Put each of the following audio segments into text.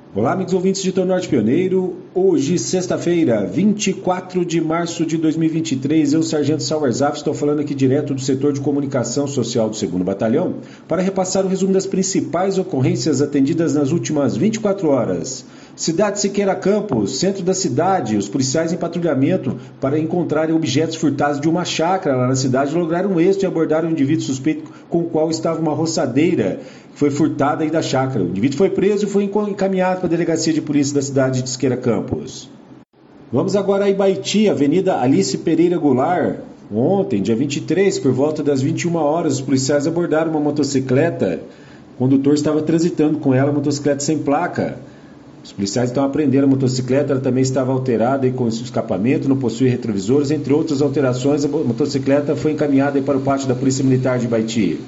Olá, amigos ouvintes de Torno Norte Pioneiro. Hoje, sexta-feira, 24 de março de 2023, eu, Sargento Sauerzaf, estou falando aqui direto do setor de comunicação social do 2º Batalhão para repassar o resumo das principais ocorrências atendidas nas últimas 24 horas. Cidade Siqueira Campos, centro da cidade, os policiais em patrulhamento para encontrarem objetos furtados de uma chácara lá na cidade lograram êxito e abordaram um indivíduo suspeito com o qual estava uma roçadeira que foi furtada aí da chácara. O indivíduo foi preso e foi encaminhado para a delegacia de polícia da cidade de Siqueira Campos. Vamos agora a Ibaiti, Avenida Alice Pereira Goulart. Ontem, dia 23, por volta das 21 horas, os policiais abordaram uma motocicleta. O condutor estava transitando com ela, motocicleta sem placa. Os policiais então apreenderam a motocicleta, ela também estava alterada e com escapamento, não possui retrovisores, entre outras alterações. A motocicleta foi encaminhada para o pátio da Polícia Militar de Ibaiti.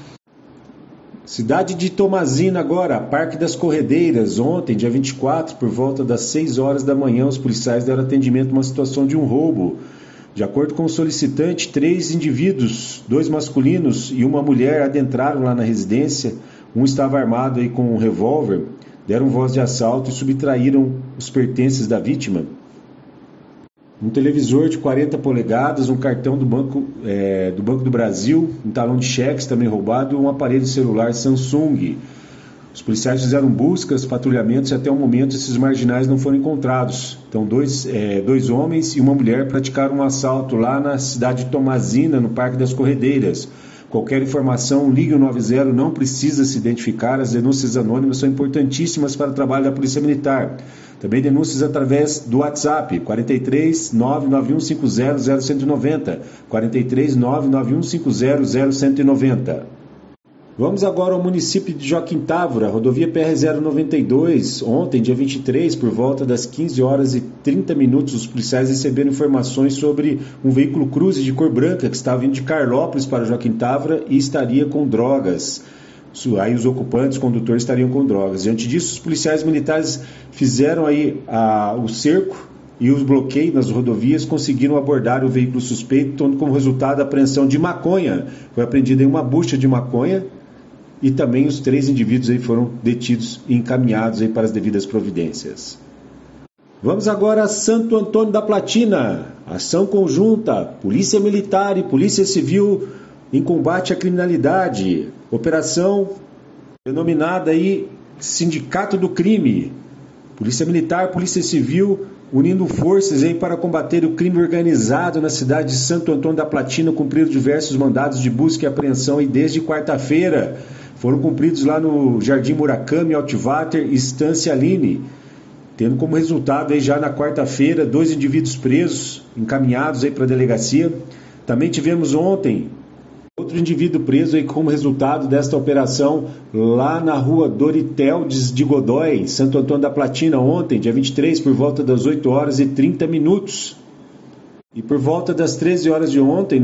Cidade de Tomazina agora, Parque das Corredeiras. Ontem, dia 24, por volta das 6 horas da manhã, os policiais deram atendimento a uma situação de um roubo. De acordo com o solicitante, 3 indivíduos, 2 masculinos e uma mulher adentraram lá na residência. Um estava armado aí com um revólver. Deram voz de assalto e subtraíram os pertences da vítima. Um televisor de 40 polegadas, um cartão do Banco do Brasil, um talão de cheques também roubado e um aparelho celular Samsung. Os policiais fizeram buscas, patrulhamentos e até o momento esses marginais não foram encontrados. Então, dois homens e uma mulher praticaram um assalto lá na cidade de Tomazina, no Parque das Corredeiras. Qualquer informação, ligue o 90, não precisa se identificar. As denúncias anônimas são importantíssimas para o trabalho da Polícia Militar. Também denúncias através do WhatsApp, 43 991 50 0190, 43 991 50 0190. Vamos agora ao município de Joaquim Távora, rodovia PR-092. Ontem, dia 23, por volta das 15 horas e 30 minutos, os policiais receberam informações sobre um veículo cruze de cor branca que estava vindo de Carlópolis para Joaquim Távora e estaria com drogas. Aí os ocupantes, condutores, estariam com drogas. Diante disso, os policiais militares fizeram aí o cerco e os bloqueios nas rodovias, conseguiram abordar o veículo suspeito, tendo como resultado a apreensão de maconha. Foi apreendida uma bucha de maconha e também os 3 indivíduos aí foram detidos e encaminhados aí para as devidas providências. Vamos agora a Santo Antônio da Platina. Ação conjunta, Polícia Militar e Polícia Civil em combate à criminalidade. Operação denominada aí Sindicato do Crime. Polícia Militar, Polícia Civil unindo forças aí para combater o crime organizado na cidade de Santo Antônio da Platina, cumpriram diversos mandados de busca e apreensão e desde quarta-feira foram cumpridos lá no Jardim Murakami, Altivater e Estância Aline, tendo como resultado aí já na quarta-feira 2 indivíduos presos, encaminhados aí para a delegacia. Também tivemos ontem outro indivíduo preso aí como resultado desta operação lá na rua Doriteldes de Godói, Santo Antônio da Platina, ontem, dia 23, por volta das 8 horas e 30 minutos. E por volta das 13 horas de ontem,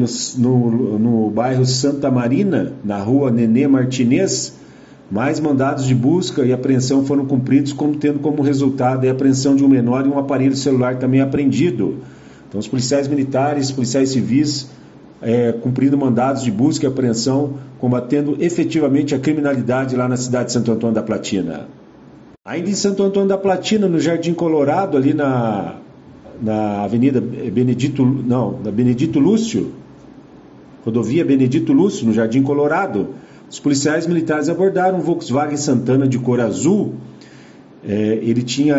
no bairro Santa Marina, na rua Nenê Martinez, mais mandados de busca e apreensão foram cumpridos, tendo como resultado a apreensão de um menor e um aparelho celular também apreendido. Então, os policiais militares, policiais civis, cumprindo mandados de busca e apreensão, combatendo efetivamente a criminalidade lá na cidade de Santo Antônio da Platina. Ainda em Santo Antônio da Platina, no Jardim Colorado, ali na Avenida Benedito Lúcio, rodovia Benedito Lúcio, no Jardim Colorado, os policiais militares abordaram um Volkswagen Santana de cor azul. Ele tinha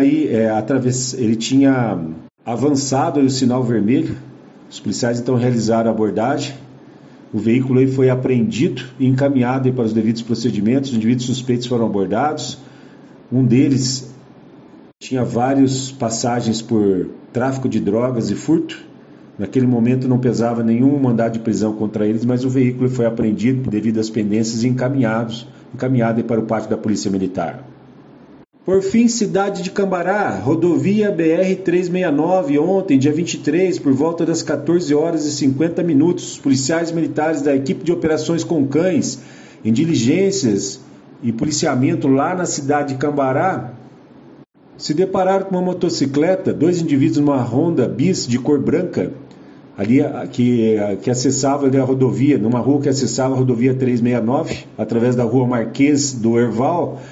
avançado aí o sinal vermelho. Os policiais então realizaram a abordagem. O veículo aí foi apreendido e encaminhado aí para os devidos procedimentos. Os indivíduos suspeitos foram abordados. Um deles tinha várias passagens por tráfico de drogas e furto. Naquele momento não pesava nenhum mandado de prisão contra eles, mas o veículo foi apreendido devido às pendências e encaminhado aí para o pátio da Polícia Militar. Por fim, cidade de Cambará, rodovia BR-369, ontem, dia 23, por volta das 14 horas e 50 minutos, os policiais militares da equipe de operações com cães, em diligências e policiamento lá na cidade de Cambará, se depararam com uma motocicleta, 2 indivíduos numa Honda Bis de cor branca, ali que acessava ali a rodovia, numa rua que acessava a rodovia 369, através da rua Marquês do Herval.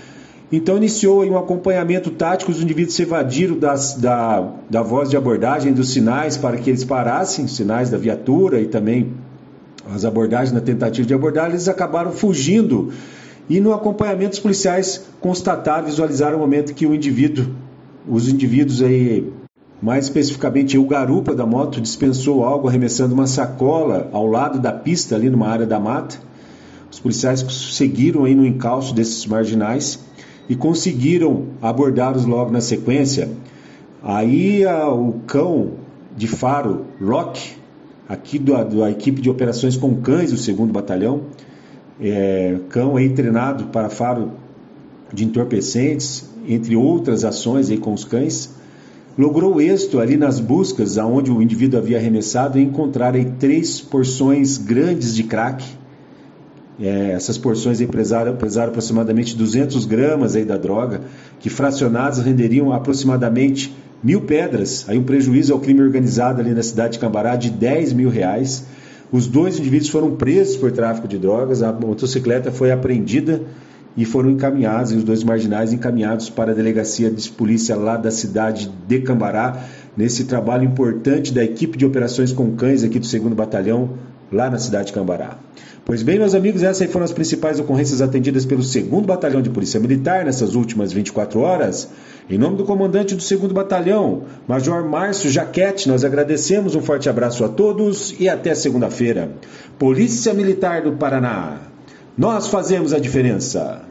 Então iniciou aí um acompanhamento tático, os indivíduos se evadiram da voz de abordagem, dos sinais para que eles parassem, os sinais da viatura e também as abordagens na tentativa de abordar, eles acabaram fugindo e no acompanhamento os policiais constataram, visualizaram o momento que os indivíduos aí, mais especificamente o garupa da moto, dispensou algo arremessando uma sacola ao lado da pista ali numa área da mata. Os policiais seguiram aí no encalço desses marginais e conseguiram abordá-los logo na sequência. Aí o cão de faro Rock, aqui da equipe de operações com cães do 2º Batalhão, cão aí treinado para faro de entorpecentes, entre outras ações aí com os cães, logrou êxito ali nas buscas aonde o indivíduo havia arremessado e encontrar aí 3 porções grandes de crack. Essas porções aí pesaram aproximadamente 200 gramas aí da droga, que fracionadas renderiam aproximadamente 1.000 pedras, aí um prejuízo ao crime organizado ali na cidade de Cambará de R$10 mil. Os 2 indivíduos foram presos por tráfico de drogas, a motocicleta foi apreendida e foram encaminhados, e os 2 marginais encaminhados para a delegacia de polícia lá da cidade de Cambará, nesse trabalho importante da equipe de operações com cães aqui do 2º Batalhão, lá na cidade de Cambará. Pois bem, meus amigos, essas aí foram as principais ocorrências atendidas pelo 2º Batalhão de Polícia Militar nessas últimas 24 horas. Em nome do comandante do 2º Batalhão, Major Márcio Jaquete, nós agradecemos, um forte abraço a todos e até segunda-feira. Polícia Militar do Paraná, nós fazemos a diferença.